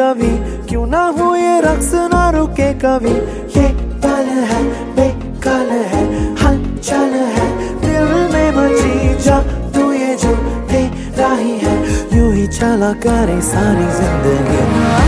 कभी, क्यों ना हो ये रक्स ना रुके कभी। ये पल है बेकल है, हलचल है दिल में मची जा तू, ये जो तेरा ही है, यूं ही चला करे सारी जिंदगी।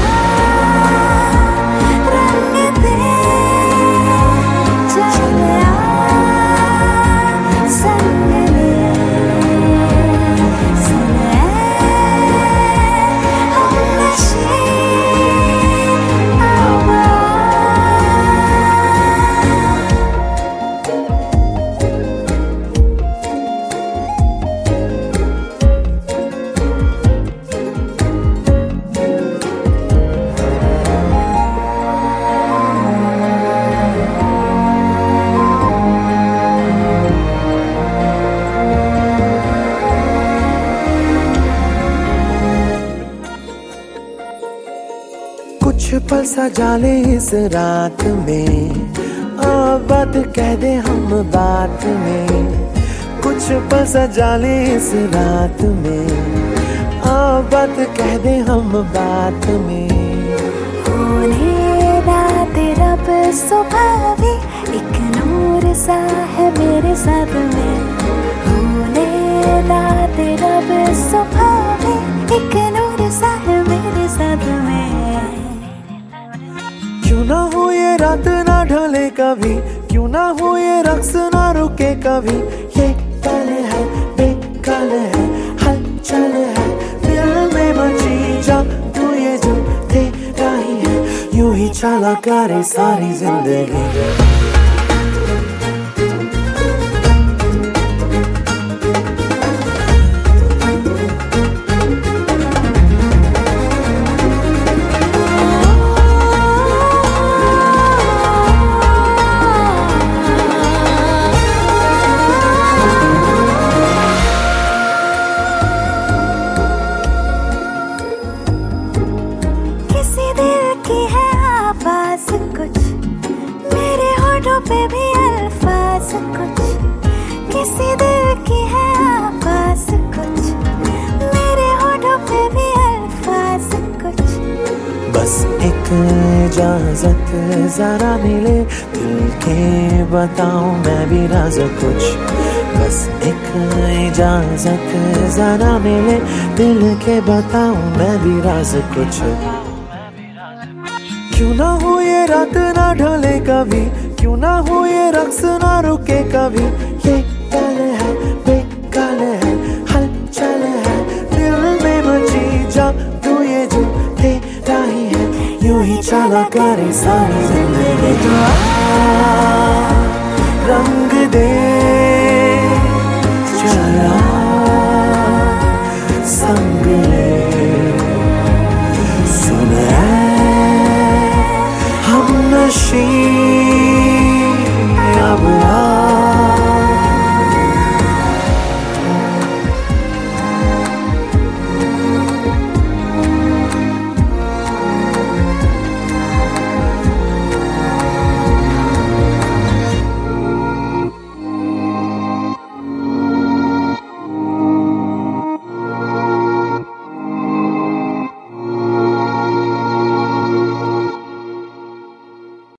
कुछ पल सजा ले इस रात में, बात कह दे हम बात में। कुछ पल सजा ले इस रात में, बात कह दे हम बात में। होने रात रब सुबह भी एक नूर सा है मेरे साथ में। होने रात रब सुबह भी एक नूर सा है मेरे साथ में। क्यों ना हो ये रात ना ढले कभी, क्यों ना हो ये रक्स ना रुके कभी। ये पल है बेकल है, हलचल है दिल में मची जा तू, ये जो तेरा ही है, यूं ही चला करे सारी जिंदगी। कुछ मेरे होठों पे भी अल्फाज कुछ, किसी दिल की है आवाज़ कुछ, मेरे होठों पे भी अल्फाज कुछ। बस एक इजाजत जरा मिले दिल के बताऊं मैं भी राज कुछ। बस एक इजाजत जरा मिले दिल के बताऊं मैं भी राज कुछ। क्यों ना हो ये रात ना ढले कभी, क्यों ना हो ये रक्स ना रुके कभी। ये पल है बेकल है, हलचल है दिल में मची जा तू, ये जो तेरा ही है, यूं ही चला करे सारी जिंदगी।